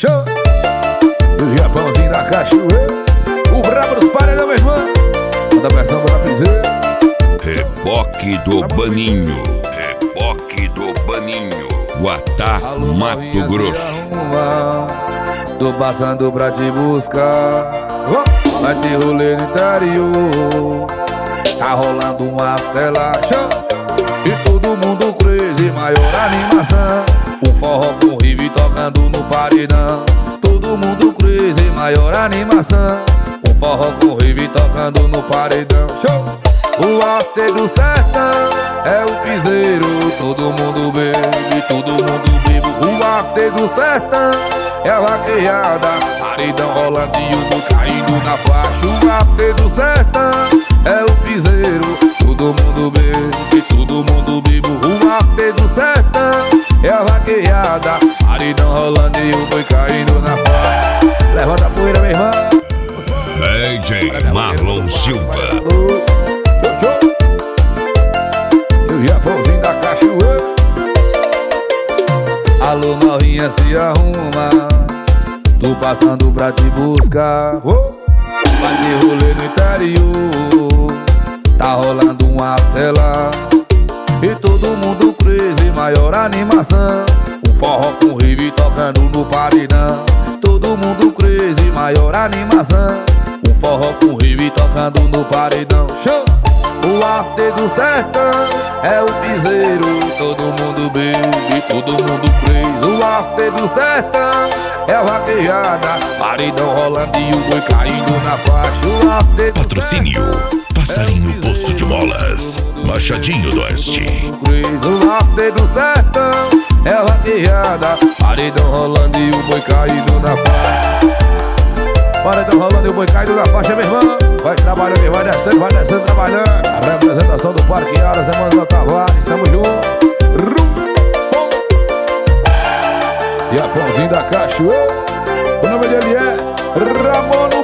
Show! E o Japãozinho da cachoeira, o brabo dos paredão, meu irmão. Manda a pressão pra piseira. Reboque do Baninho, Reboque do Baninho, Guatá, Alô, Mato Grosso. Tô passando pra te buscar. Vai ter rolê no interior. Tá rolando uma fela. E todo mundo crazy, maior animação. Um forró com rive tocando no paredão. Todo mundo crazy, maior animação. Um forró com rive tocando no paredão. O after do sertão é o piseiro. Todo mundo bebe, todo mundo bebe. O after do sertão é a vaqueada, paredão rolando e o boi caindo na faixa. O after do sertão é o piseiro. Todo mundo bebe, todo mundo bebe. O after do sertão é a vaqueada, paredão rolando e o boi caindo na faixa. Levanta a poeira, meu irmão. DJ Marlon Silva. E o Japãozinho da cachoeira. Alô, novinha, se arruma. Tô passando pra te buscar. Vai ter rolê no interior. Tá rolando uma tela. E todo mundo crazy, maior animação. Um forró com rive tocando no paredão. Todo mundo crazy, maior animação. Um forró com rive tocando no paredão. Show! O after do sertão é o piseiro. Todo mundo bebe, todo mundo crazy. O after do sertão é a vaquejada, paredão rolando e o boi caindo na faixa. O after do Patrocínio Passarinho Posto de Molas, Machadinho do Oeste. O after do sertão é a vaquejada, paredão rolando e o boi caindo na faixa. Paredão rolando e o boi caindo na faixa, meu irmão. Vai trabalhando, vai descendo, trabalhando. A representação do Parque Aras, Emanuel Tavares, estamos juntos. Japãozinho da cachoeira. O nome dele é Ramon